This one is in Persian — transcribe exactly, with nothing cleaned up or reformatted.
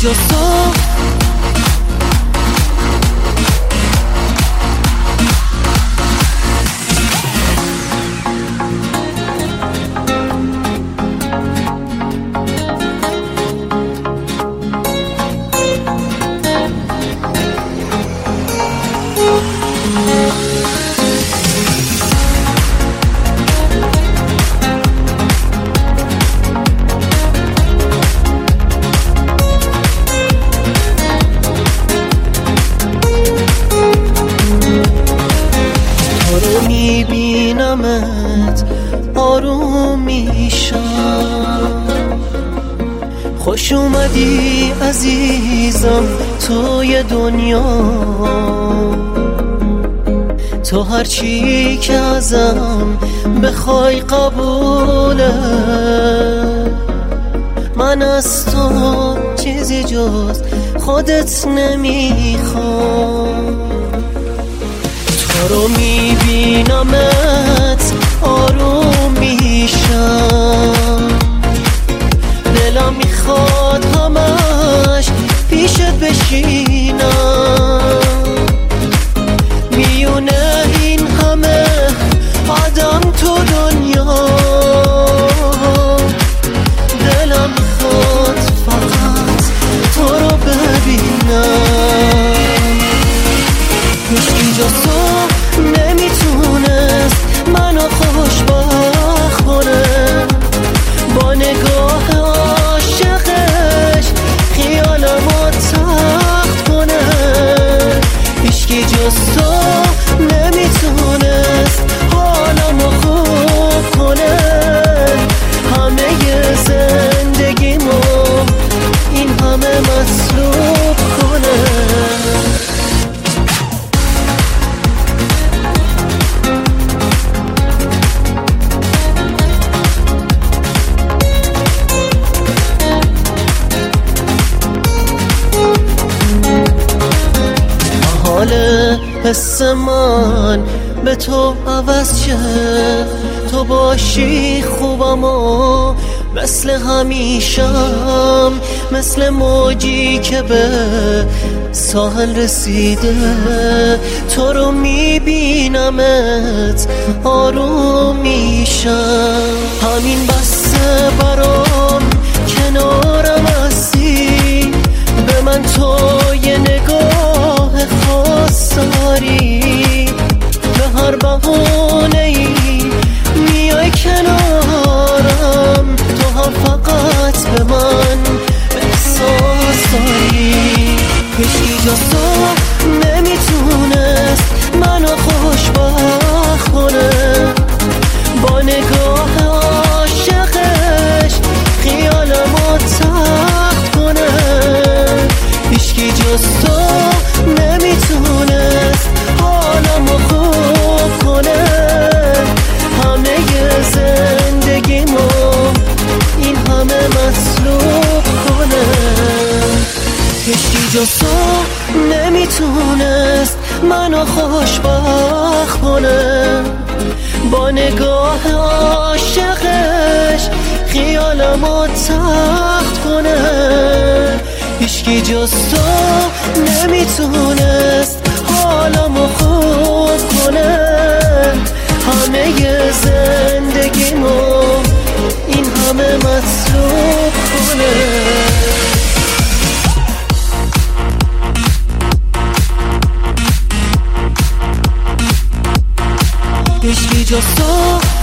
جز تو. میبینمت آروم میشم، خوش اومدی عزیزم توی دنیا. تو هرچی که ازم بخوای قبوله، من از تو چیزی جز خودت نمیخوام. تو رو میبینمت آروم میشم، دلم میخواد همش پیشت بشینم. میونه این همه آدم تو دنیا، دلم میخواد فقط تو رو ببینم. هیچکی جز تو نمیتونست منو خوشبخت کنه، با نگاه عاشقش خیالمو تخت کنه. هیچکی جز تو نمیتونست حالمو خوب کنه، همه زندگیمو این همه مصلوب کنه. حال حس من به تو عوض شه، تو باشی خوبم و مثل همیشم، مثل موجی که به ساحل رسیده. تو رو میبینمت آروم میشم، همین بسته برام کنارم هستی. به من تو یه نگاه خاص داری، به هر بهانه‌ای میای کنارم. تو هم فقط به من احساس داری. هیچکی جز تو نمیتونست منو خوشبخت کنه، با نگاه عاشقش خیالمو تخت کنه. هیچکی جز تو نمیتونست حالمو خوب کنه، همه زندگیمو این همه مصلوب کنه. هیچکی جز تو نمیتونست منو خوشبخت کنه، با نگاه عاشقش خیالمو تخت کنه. هیچکی جز تو نمیتونست حالمو خوب کنه، همه زندگیمو این همه مصلوب کنه. هیچکی جز تو